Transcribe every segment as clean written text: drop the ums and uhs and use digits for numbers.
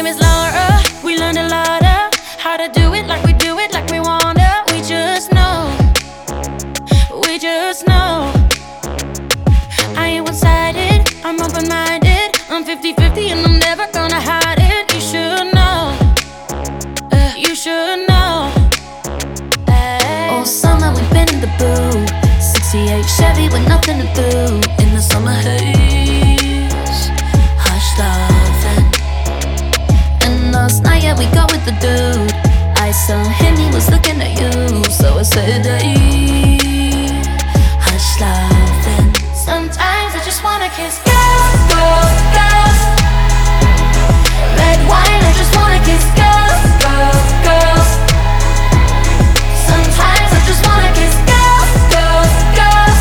name is Laura. We learned a lot of how to do it like we do it, like we wanna. We just know, we just know. I ain't one-sided, I'm open-minded. I'm 50-50 and I'm never gonna hide it. You should know, you should know. All summer we've been in the booth. 68 Chevy with nothing to do. In the summer haze, hush loving. And last night, yeah, we go with the dude. I saw him, he was looking at you. So I said, hey, hush loving. Sometimes I just wanna kiss girls, girls, girls. Red wine, I just wanna kiss girls, girls, girls. Sometimes I just wanna kiss girls, girls, girls.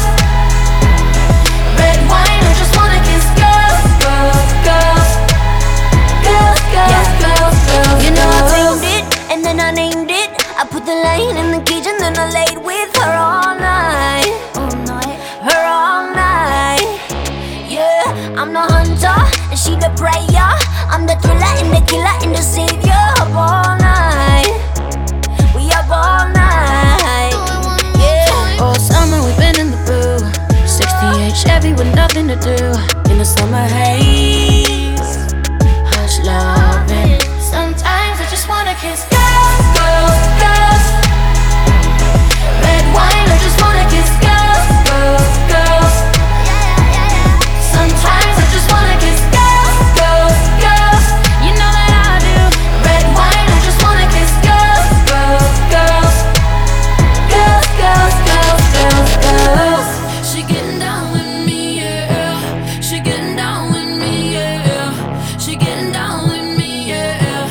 Red wine, I just wanna kiss girls, girls, girls. Girls, girls, girls, girls. You know I framed it, and then I named it. I put the line in the cage and then I laid with her all night. All night. Her all night. Yeah, I'm the hunter and she the prayer. I'm the thriller and the killer and the savior. Up all night, we up all night. Yeah. All summer we've been in the booth. 68 Chevy with nothing to do. In the summer haze, hush loving. Sometimes I just wanna kiss girls, girls, girls. Red wine, I just wanna kiss girls, girls, girls. Sometimes I just wanna kiss girls, girls, girls. You know that I do. Red wine, I just wanna kiss girls, girls, girls. Girls, girls, girls, girls, girls. She getting down with me, yeah. She getting down with me, yeah. She getting down with me, yeah.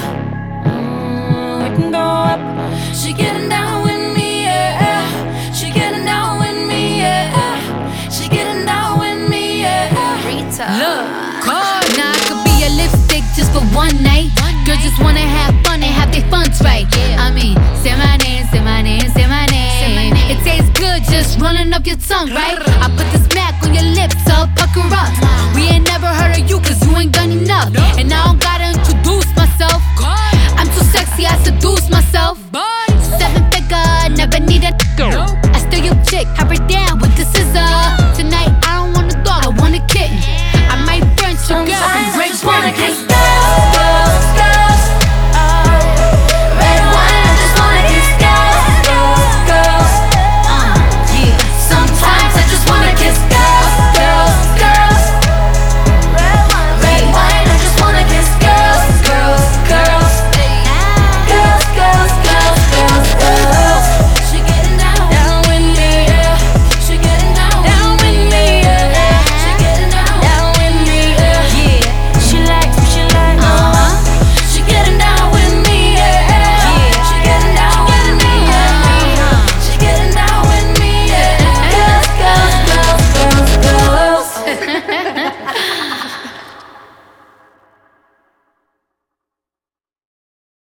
We can go up. She getting down with me, yeah. She getting down with me, yeah. She getting down with me, yeah. Look, now I could be a lipstick just for one night. Girls just wanna have fun and have their funds right. I mean, say my name, say my name, say my name. It tastes good just running up your tongue, right? I put the smack on your lips, so pucker up. We ain't never heard of you cause you ain't done enough. And I don't gotta introduce myself. I'm too sexy, I seduce myself. 7 figure, never need a girl. I still your chick, have her there